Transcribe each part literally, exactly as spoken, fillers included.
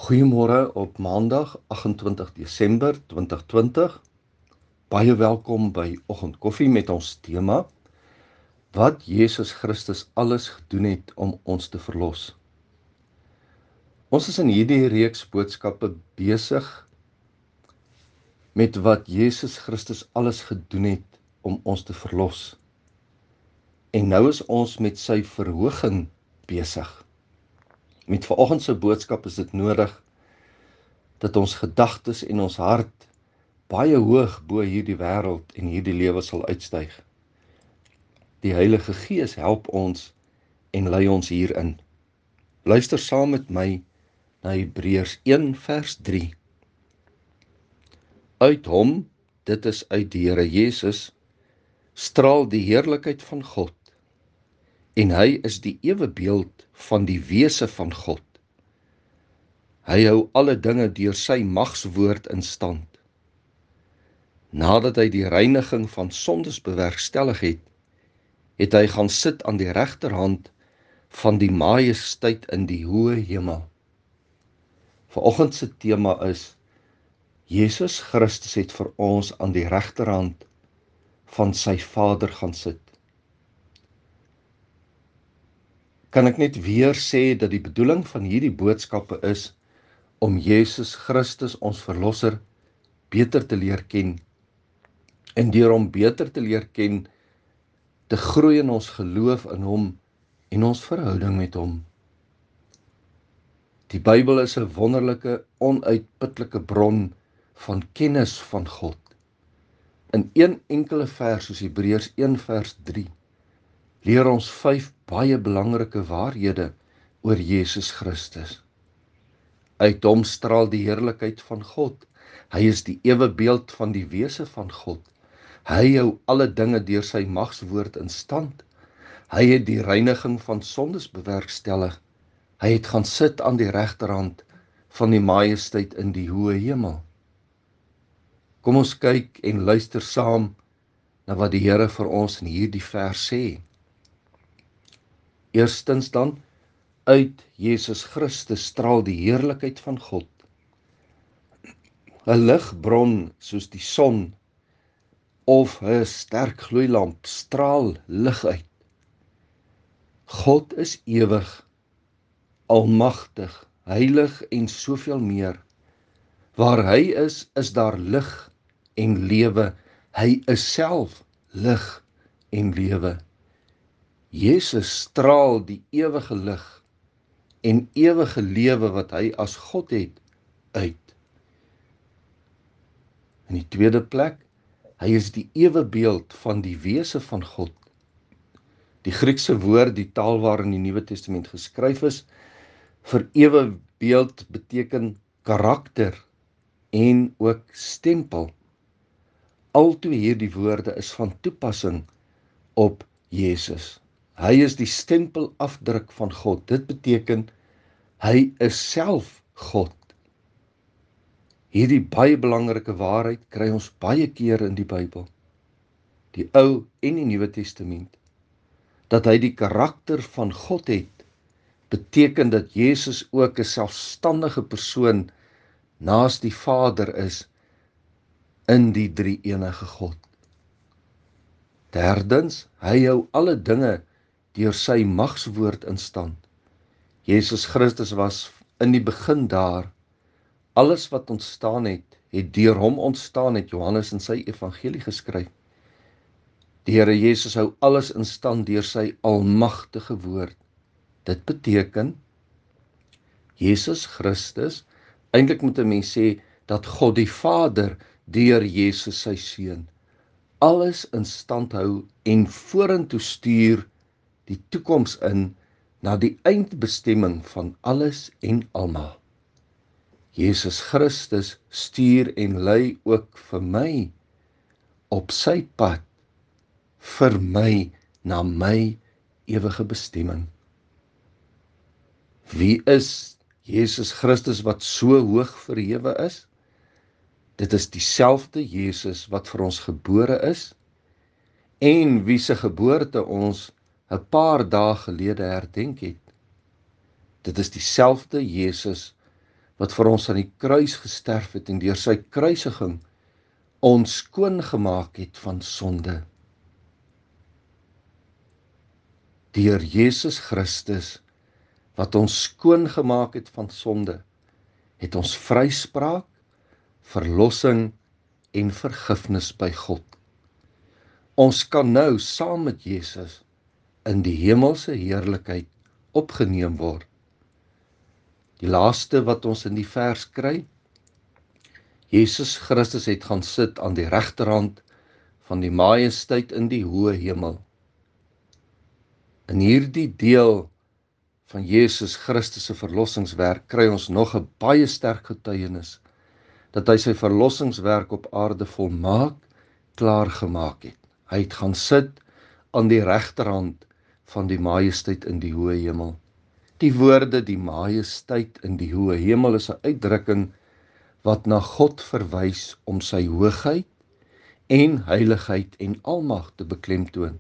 Goeiemôre op Maandag agt en twintig Desember twintig twintig. Baie welkom by Oggendkoffie met ons tema: wat Jesus Christus alles gedoen het om ons te verlos. Ons is in hierdie reeks boodskappe besig met wat Jesus Christus alles gedoen het om ons te verlos. En nou is ons met sy verhoging besig. Met vanoggend se boodskap is dit nodig dat ons gedagtes en ons hart baie hoog bo hierdie wêreld en hierdie lewe sal uitstyg. Die Heilige Gees help ons en lei ons hierin. Luister saam met my na Hebreërs een vers drie. Uit hom, dit is uit die Here Jesus, straal die heerlikheid van God, en hy is die ewebeeld van die wese van God. Hy hou alle dinge deur sy magswoord in stand. Nadat hy die reiniging van sondes bewerkstellig het, het hy gaan sit aan die regterhand van die majesteit in die hoë hemel. Vanoggend se tema is: Jesus Christus het vir ons aan die regterhand van sy Vader gaan sit. Kan ek net weer sê dat die bedoeling van hierdie boodskappe is om Jesus Christus, ons verlosser, beter te leer ken, en deur hom beter te leer ken, te groei in ons geloof in hom en ons verhouding met hom. Die Bybel is 'n wonderlike, onuitputlike bron van kennis van God. In een enkele vers, soos Hebreërs een vers drie, leer ons vyf baie belangrike waarhede oor Jesus Christus. Uit hom straal die heerlikheid van God. Hy is die ewebeeld van die wese van God. Hy hou alle dinge deur sy magswoord in stand. Hy het die reiniging van sondes bewerkstellig. Hy het gaan sit aan die regterhand van die majesteit in die hoë hemel. Kom ons kyk en luister saam na wat die Here vir ons in hierdie vers sê. Eerstens dan, uit Jesus Christus straal die heerlikheid van God. 'n Ligbron soos die son of 'n sterk gloeilamp straal lig uit. God is ewig, almagtig, heilig en soveel meer. Waar hy is, is daar lig en lewe. Hy is self lig en lewe. Jesus straal die ewige lig en ewige lewe wat hy as God het, uit. In die tweede plek, hy is die ewebeeld van die wese van God. Die Griekse woord, die taal waarin die Nuwe Testament geskryf is, vir ewebeeld beteken karakter en ook stempel. Altwee hierdie woorde is van toepassing op Jesus. Hy is die stempelafdruk van God. Dit beteken, hy is self God. Hierdie baie belangrike waarheid kry ons baie keer in die Bybel, die Ou en die Nuwe Testament. Dat hy die karakter van God het, beteken dat Jesus ook 'n selfstandige persoon naas die Vader is in die drie-enige God. Derdens, hy hou alle dinge deur sy magswoord in stand. Jesus Christus was in die begin daar. Alles wat ontstaan het, het deur hom ontstaan, het Johannes in sy evangelie geskryf. Die Here Jesus hou alles in stand deur sy almagtige woord. Dit beteken, Jesus Christus, eintlik moet 'n mens sê, dat God die Vader deur Jesus sy Seun alles in stand hou en vorentoe stuur, die toekoms in, na die eindbestemming van alles en almal. Jesus Christus stuur en lei ook vir my op sy pad, vir my, na my ewige bestemming. Wie is Jesus Christus wat so hoog verhewe is? Dit is dieselfde Jesus wat vir ons gebore is en wie se geboorte ons 'n paar dae gelede herdenk het. Dit is dieselfde Jesus wat vir ons aan die kruis gesterf het en deur sy kruisiging ons skoon gemaak het van sonde. Deur Jesus Christus, wat ons skoon gemaak het van sonde, het ons vryspraak, verlossing en vergifnis by God. Ons kan nou saam met Jesus in die hemelse heerlikheid opgeneem word. Die laaste wat ons in die vers kry, Jesus Christus het gaan sit aan die regterhand van die Majesteit in die hoë hemel. In hierdie deel van Jesus Christus se verlossingswerk kry ons nog 'n baie sterk getuienis dat hy sy verlossingswerk op aarde volmaak klaar gemaak het. Hy het gaan sit aan die regterhand van die Majesteit in die hoë hemel. Die woorde die Majesteit in die hoë hemel is 'n uitdrukking wat na God verwys om sy hoogheid en heiligheid en almag te beklemtoon.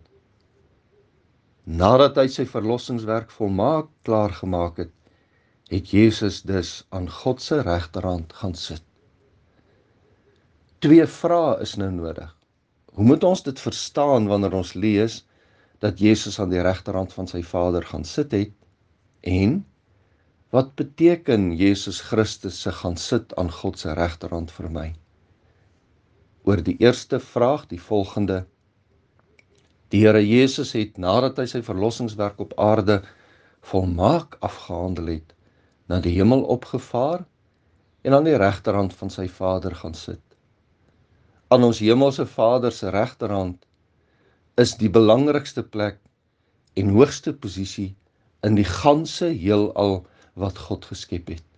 Nadat hy sy verlossingswerk volmaak klaar gemaak het, het Jesus dus aan God se regterhand gaan sit. Twee vrae is nou nodig. Hoe moet ons dit verstaan wanneer ons lees dat Jesus aan die regterhand van sy Vader gaan sit het? En wat beteken Jesus Christus se gaan sit aan God se regterhand vir my? Oor die eerste vraag, die volgende: Die Here Jesus het, nadat hy sy verlossingswerk op aarde volmaak afgehandel het, na die hemel opgevaar en aan die regterhand van sy Vader gaan sit. Aan ons hemelse Vader se regterhand is die belangrikste plek en hoogste posisie in die ganse heelal wat God geskep het.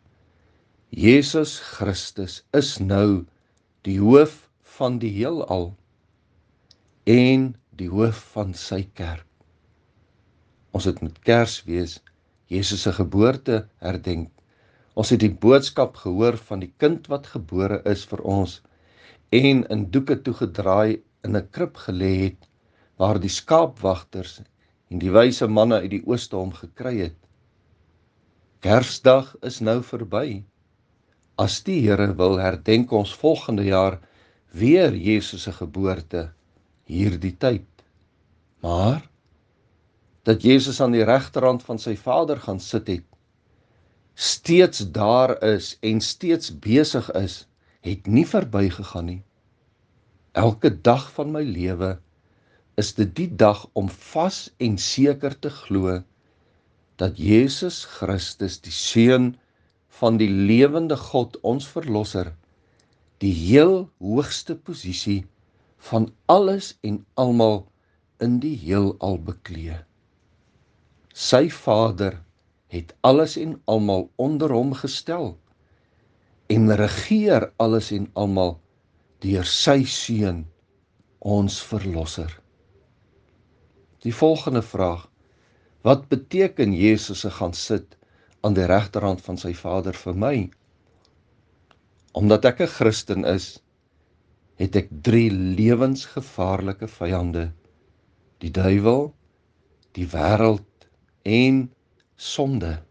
Jesus Christus is nou die hoof van die heelal en die hoof van sy kerk. Ons het met Kersfees Jesus se geboorte herdenk. Ons het die boodskap gehoor van die kind wat gebore is vir ons en in doeke toegedraai in 'n krib gelê het, waar die skaapwagters en die wyse manne uit die ooste hom gekry het. Kersdag is nou verby. As die Here wil, herdenk ons volgende jaar weer Jesus se geboorte hierdie tyd. Maar dat Jesus aan die regterhand van sy Vader gaan sit het, steeds daar is en steeds besig is, het nie verbygegaan nie. Elke dag van my lewe is dit die dag om vas en seker te glo dat Jesus Christus, die Seun van die lewende God, ons Verlosser, die heel hoogste posisie van alles en almal in die heelal beklee. Sy Vader het alles en almal onder hom gestel en regeer alles en almal deur sy Seun, ons Verlosser. Die volgende vraag: wat beteken Jesus se gaan sit aan die regterhand van sy Vader vir my? Omdat ek 'n Christen is, het ek drie lewensgevaarlike vyande: die duiwel, die wêreld en sonde.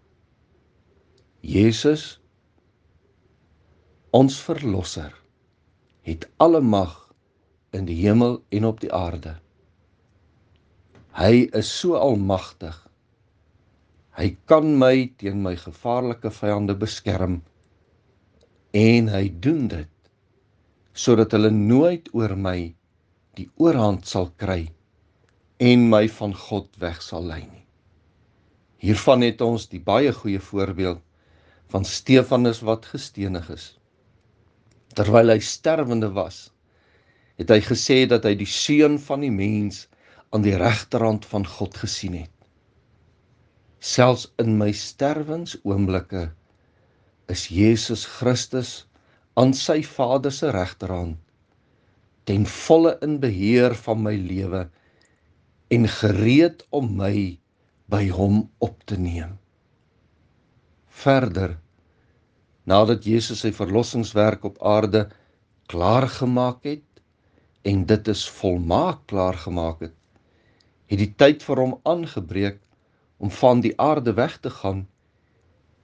Jesus, ons Verlosser, het alle mag in die hemel en op die aarde. Hy is so almagtig. Hy kan my teen my gevaarlike vyande beskerm en hy doen dit sodat hulle nooit oor my die oorhand sal kry en my van God weg sal lei nie. Hiervan het ons die baie goeie voorbeeld van Stefanus wat gestenig is. Terwyl hy sterwende was, het hy gesê dat hy die Seun van die mens aan die regterhand van God gesien het. Selfs in my sterwensoomblikke is Jesus Christus aan sy Vader se regterhand, ten volle in beheer van my lewe en gereed om my by hom op te neem. Verder, nadat Jesus sy verlossingswerk op aarde klaargemaak het, en dit is volmaak klaargemaak het, het die tyd vir hom aangebreek om van die aarde weg te gaan,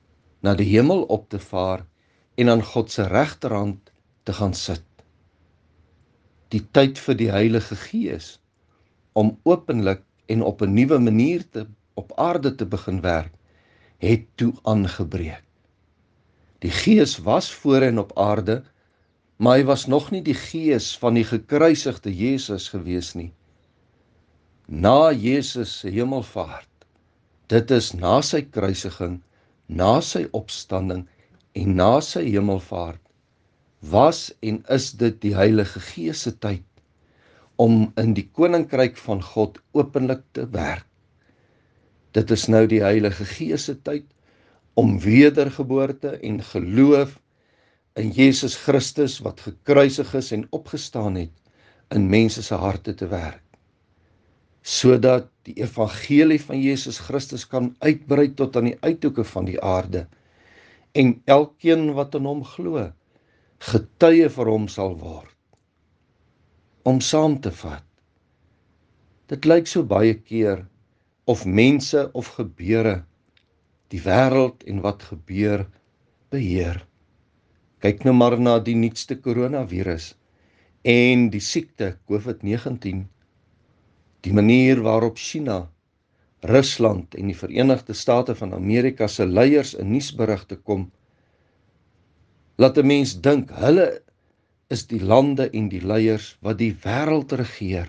na die hemel op te vaar en aan God se regterhand te gaan sit. Die tyd vir die Heilige Gees om openlik en op 'n nuwe manier te, op aarde te begin werk, het toe aangebreek. Die Gees was voorheen op aarde, maar hy was nog nie die Gees van die gekruisigde Jesus gewees nie. Na Jesus se hemelvaart, dit is na sy kruisiging, na sy opstanding en na sy hemelvaart, was en is dit die Heilige Gees se tyd om in die koninkryk van God openlik te werk. Dit is nou die Heilige Gees se tyd om wedergeboorte en geloof in Jesus Christus wat gekruisig is en opgestaan het, in mense se harte te werk, sodat die evangelie van Jesus Christus kan uitbrei tot aan die uithoeke van die aarde, en elkeen wat in hom glo, getuie vir hom sal word. Om saam te vat, dit lyk so baie keer of mense of gebeure die wêreld en wat gebeur beheer. Kyk nou maar na die nuutste coronavirus en die siekte COVID negentien, die manier waarop China, Rusland en die Verenigde State van Amerika se leiers in nuusberigte kom, laat 'n mens dink hulle is die lande en die leiers wat die wêreld regeer.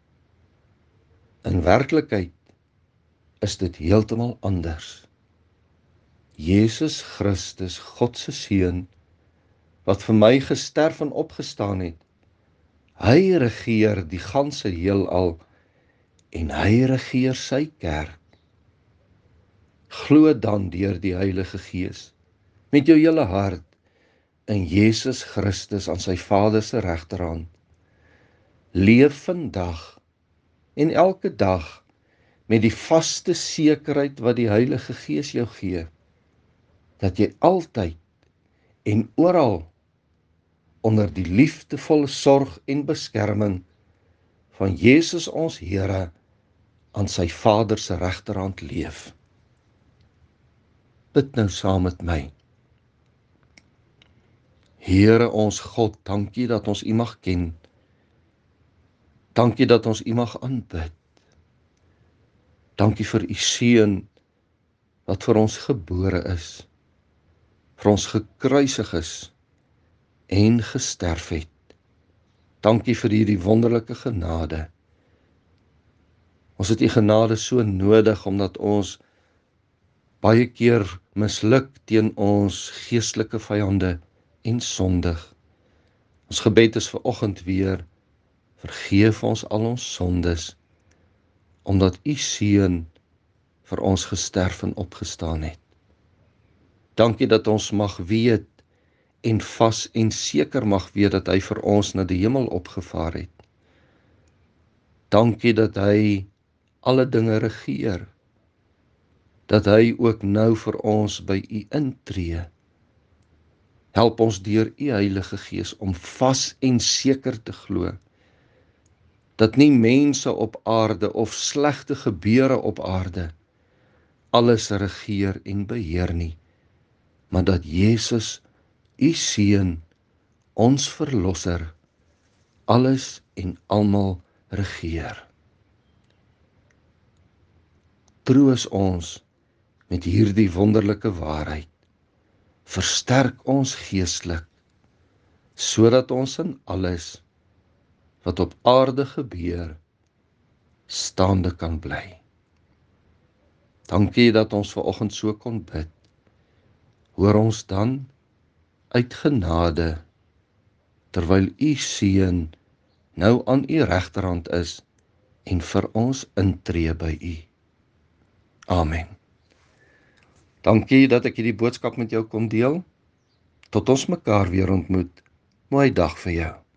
In werklikheid is dit heeltemal anders. Jesus Christus, God se seun, wat vir my gesterf en opgestaan het, hy regeer die ganse heelal en hy regeer sy kerk. Glo dan deur die Heilige Gees met jou hele hart in Jesus Christus aan sy Vader se regterhand. Leef vandag en elke dag met die vaste sekerheid wat die Heilige Gees jou gee, dat jy altyd en oral onder die liefdevolle sorg en beskerming van Jesus ons Here aan sy Vader se regterhand leef. Bid nou saam met my. Here ons God, dankie dat ons U mag ken. Dankie dat ons U mag aanbid. Dankie vir U seun wat vir ons gebore is, vir ons gekruisig is en gesterf het. Dankie vir hierdie wonderlike genade. Ons het U genade so nodig omdat ons baie keer misluk teen ons geestelike vyande en sondig. Ons gebed is vir oggend weer, vergeef ons al ons sondes, omdat U seun vir ons gesterf en opgestaan het. Dankie dat ons mag weet en vas en seker mag weet dat hy vir ons na die hemel opgevaar het. Dankie dat hy alle dinge regeer, dat hy ook nou vir ons by U intree. Help ons deur U Heilige Gees om vas en seker te glo, dat nie mense op aarde of slegte gebeure op aarde alles regeer en beheer nie, maar dat Jesus, U seun, ons verlosser, alles en almal regeer. Troos ons met hierdie wonderlike waarheid. Versterk ons geestelik, sodat ons in alles wat op aarde gebeur, staande kan bly. Dankie dat ons vanoggend so kon bid. Hoor ons dan uit genade, terwyl U seun nou aan U regterhand is en vir ons intree by U. Amen. Dankie dat ek hierdie boodskap met jou kon deel. Tot ons mekaar weer ontmoet. Mooi dag vir jou.